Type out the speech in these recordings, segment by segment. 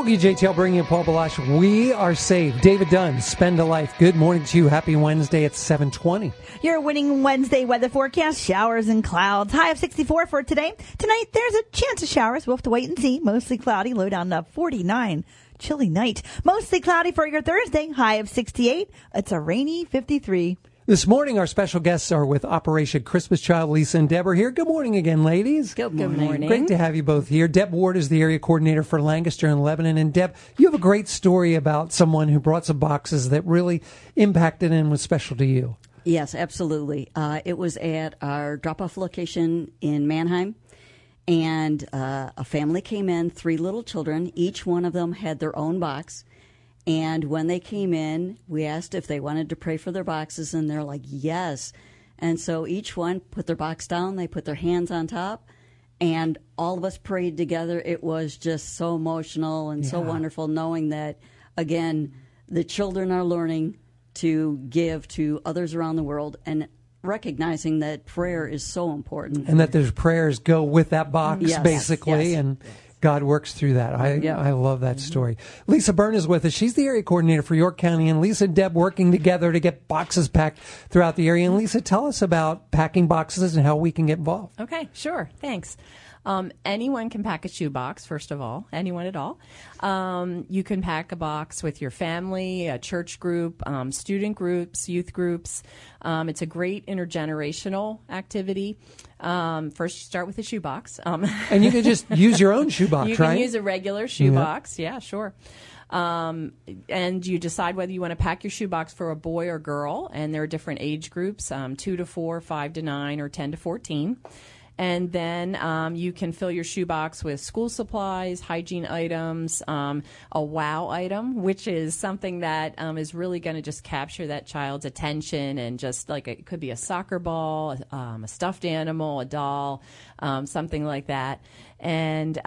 WJTL bringing you Paul Balash. We are saved. David Dunn, Spend a Life. Good morning to you. Happy Wednesday at 7:20. Your winning Wednesday weather forecast, showers and clouds. High of 64 for today. Tonight, there's a chance of showers. We'll have to wait and see. Mostly cloudy, low down to 49. Chilly night. Mostly cloudy for your Thursday. High of 68. It's a rainy 53. This morning, our special guests are with Operation Christmas Child. Lisa and Deb are here. Good morning again, ladies. Good morning. Great to have you both here. Deb Ward is the area coordinator for Lancaster and Lebanon. And Deb, you have a great story about someone who brought some boxes that really impacted and was special to you. Yes, absolutely. It was at our drop-off location in Mannheim, and a family came in, 3 little children. Each one of them had their own box. And when they came in, we asked if they wanted to pray for their boxes, and they're like, yes. And so each one put their box down, they put their hands on top, and all of us prayed together. It was just so emotional and so wonderful knowing that, again, the children are learning to give to others around the world and recognizing that prayer is so important. And that there's prayers go with that box, Yes, basically, yes. and God works through that. I love that story. Lisa Byrne is with us. She's the area coordinator for York County, and Lisa and Deb working together to get boxes packed throughout the area. And Lisa, tell us about packing boxes and how we can get involved. Okay, sure. Thanks. Anyone can pack a shoebox, first of all, anyone at all. You can pack a box with your family, a church group, student groups, youth groups. It's a great intergenerational activity. First, you start with a shoebox. And you can just use your own shoebox, you right? can use a regular shoebox. Yeah, sure. And you decide whether you want to pack your shoebox for a boy or girl. And there are different age groups, 2 to 4, 5 to 9, or 10 to 14. And then you can fill your shoebox with school supplies, hygiene items, a wow item, which is something that is really going to just capture that child's attention, and just like it could be a soccer ball, a stuffed animal, a doll, something like that. And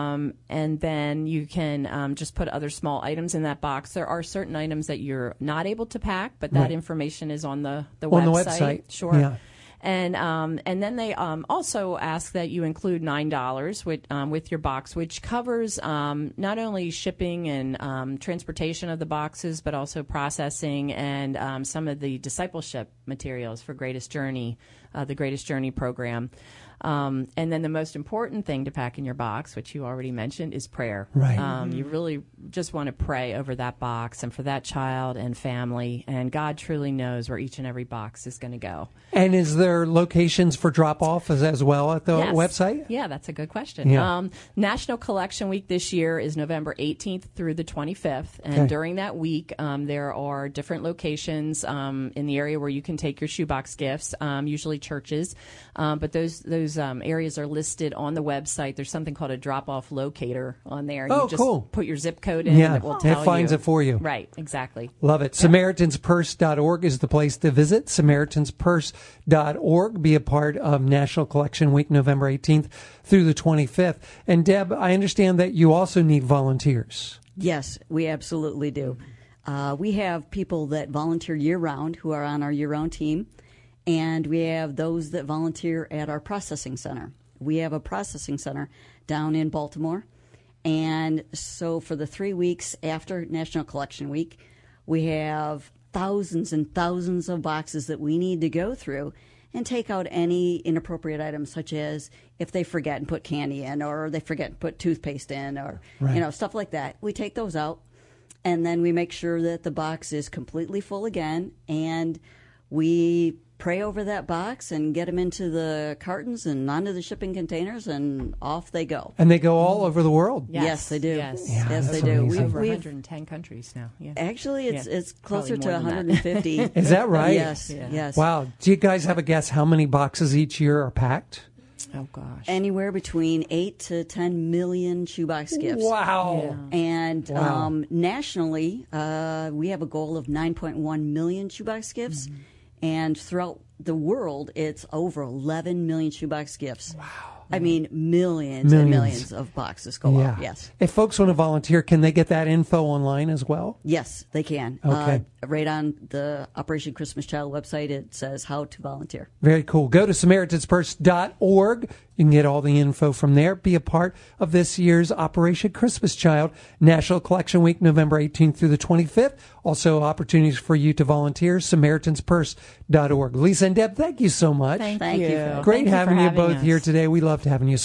then you can just put other small items in that box. There are certain items that you're not able to pack, but that information is on the website. On the website. Sure. Yeah. And then they also ask that you include $9 with your box, which covers not only shipping and transportation of the boxes, but also processing and some of the discipleship materials for Greatest Journey, the Greatest Journey program. And then the most important thing to pack in your box, which you already mentioned, is prayer. Right. You really just want to pray over that box and for that child and family. And God truly knows where each and every box is going to go. And is there locations for drop-off as well at the website? Yeah, that's a good question. Yeah. National Collection Week this year is November 18th through the 25th. And during that week, there are different locations in the area where you can take your shoebox gifts, usually churches. But those areas are listed on the website. There's something called a drop-off locator on there. Oh, you just cool. put your zip code in, and it will tell you. It finds it for you. Right, exactly. Love it. Yeah. SamaritansPurse.org is the place to visit. SamaritansPurse.org. Be a part of National Collection Week, November 18th through the 25th. And Deb, I understand that you also need volunteers. Yes, we absolutely do. We have people that volunteer year-round who are on our year-round team, and we have those that volunteer at our processing center. We have a processing center down in Baltimore, and so for the 3 weeks after National Collection Week, we have thousands and thousands of boxes that we need to go through and take out any inappropriate items, such as if they forget and put candy in, or they forget and put toothpaste in, or stuff like that. We take those out, and then we make sure that the box is completely full again, and we pray over that box and get them into the cartons and onto the shipping containers, and off they go. And they go all over the world. Yes, they do. Yes, yes they do. We've over 110 countries now. Yeah. Actually, it's closer to Probably more than 150. Is that right? Yes, yes. Wow. Do you guys have a guess how many boxes each year are packed? Oh, gosh. Anywhere between 8 to 10 million shoebox gifts. Wow. Yeah. And nationally, we have a goal of 9.1 million shoebox gifts. Mm-hmm. And throughout the world, it's over 11 million shoebox gifts. Wow. I mean, millions and millions of boxes go out. Yes. If folks want to volunteer, can they get that info online as well? Yes, they can. Okay. Right on the Operation Christmas Child website, it says how to volunteer. Very cool. Go to SamaritansPurse.org. You can get all the info from there. Be a part of this year's Operation Christmas Child National Collection Week, November 18th through the 25th. Also, opportunities for you to volunteer, SamaritansPurse.org. Lisa and Deb, thank you so much. Thank you. Great Thank you having for you having both us. here today. We loved having you.